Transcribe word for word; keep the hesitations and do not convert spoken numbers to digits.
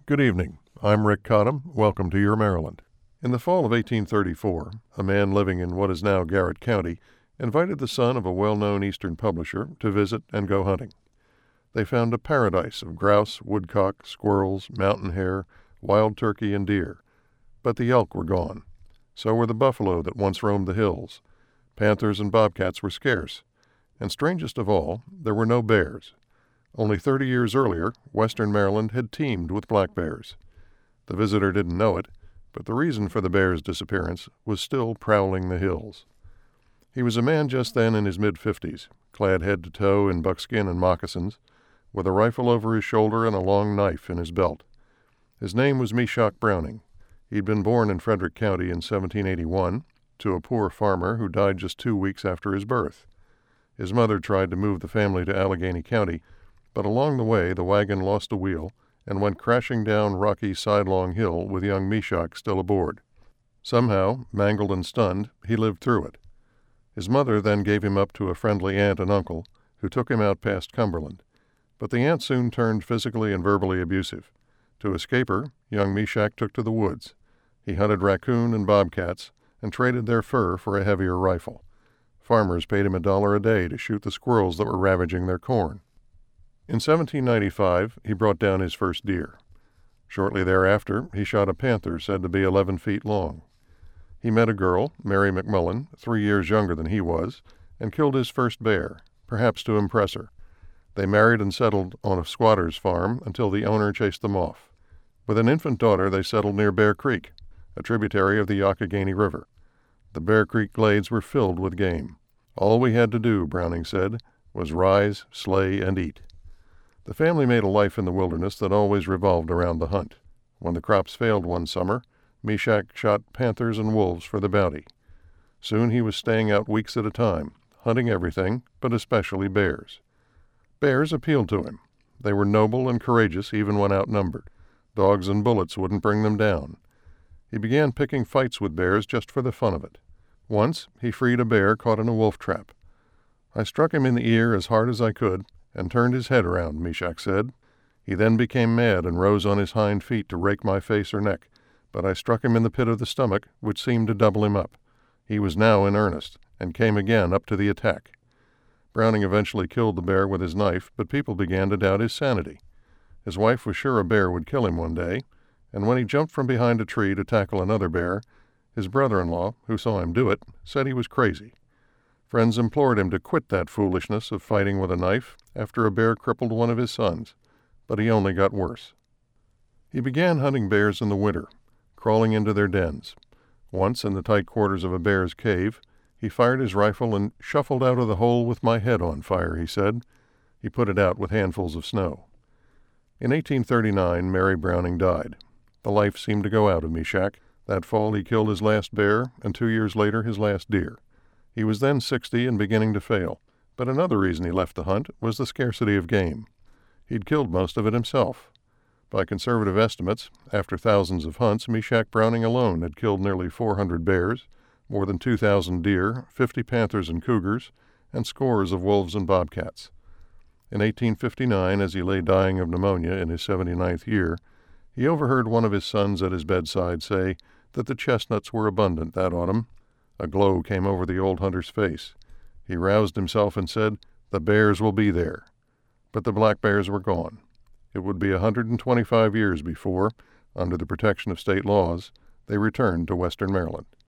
Good evening. I'm Rick Cottam. Welcome to Your Maryland. In the fall of eighteen thirty-four, a man living in what is now Garrett County invited the son of a well-known Eastern publisher to visit and go hunting. They found a paradise of grouse, woodcock, squirrels, mountain hare, wild turkey, and deer. But the elk were gone. So were the buffalo that once roamed the hills. Panthers and bobcats were scarce. And strangest of all, there were no bears. Only thirty years earlier, western Maryland had teemed with black bears. The visitor didn't know it, but the reason for the bear's disappearance was still prowling the hills. He was a man just then in his mid-fifties, clad head to toe in buckskin and moccasins, with a rifle over his shoulder and a long knife in his belt. His name was Meshock Browning. He'd been born in Frederick County in seventeen eighty-one to a poor farmer who died just two weeks after his birth. His mother tried to move the family to Allegheny County, but along the way the wagon lost a wheel and went crashing down rocky sidelong hill with young Meshock still aboard. Somehow, mangled and stunned, he lived through it. His mother then gave him up to a friendly aunt and uncle, who took him out past Cumberland. But the aunt soon turned physically and verbally abusive. To escape her, young Meshock took to the woods. He hunted raccoon and bobcats and traded their fur for a heavier rifle. Farmers paid him a dollar a day to shoot the squirrels that were ravaging their corn. In seventeen ninety-five, he brought down his first deer. Shortly thereafter, he shot a panther said to be eleven feet long. He met a girl, Mary McMullen, three years younger than he was, and killed his first bear, perhaps to impress her. They married and settled on a squatter's farm until the owner chased them off. With an infant daughter, they settled near Bear Creek, a tributary of the Youghiogheny River. The Bear Creek glades were filled with game. All we had to do, Browning said, was rise, slay, and eat. The family made a life in the wilderness that always revolved around the hunt. When the crops failed one summer, Meshock shot panthers and wolves for the bounty. Soon he was staying out weeks at a time, hunting everything, but especially bears. Bears appealed to him. They were noble and courageous even when outnumbered. Dogs and bullets wouldn't bring them down. He began picking fights with bears just for the fun of it. Once he freed a bear caught in a wolf trap. I struck him in the ear as hard as I could and turned his head around, Meshock said. He then became mad and rose on his hind feet to rake my face or neck, but I struck him in the pit of the stomach, which seemed to double him up. He was now in earnest, and came again up to the attack. Browning eventually killed the bear with his knife, but people began to doubt his sanity. His wife was sure a bear would kill him one day, and when he jumped from behind a tree to tackle another bear, his brother-in-law, who saw him do it, said he was crazy. Friends implored him to quit that foolishness of fighting with a knife after a bear crippled one of his sons, but he only got worse. He began hunting bears in the winter, crawling into their dens. Once, in the tight quarters of a bear's cave, he fired his rifle and shuffled out of the hole with my head on fire, he said. He put it out with handfuls of snow. In eighteen thirty-nine, Mary Browning died. The life seemed to go out of Meshock. That fall he killed his last bear, and two years later his last deer. He was then sixty and beginning to fail, but another reason he left the hunt was the scarcity of game. He'd killed most of it himself. By conservative estimates, after thousands of hunts, Meshock Browning alone had killed nearly four hundred bears, more than two thousand deer, fifty panthers and cougars, and scores of wolves and bobcats. In eighteen fifty-nine, as he lay dying of pneumonia in his seventy-ninth year, he overheard one of his sons at his bedside say that the chestnuts were abundant that autumn. A glow came over the old hunter's face. He roused himself and said, "The bears will be there." But the black bears were gone. It would be a hundred and twenty-five years before, under the protection of state laws, they returned to western Maryland.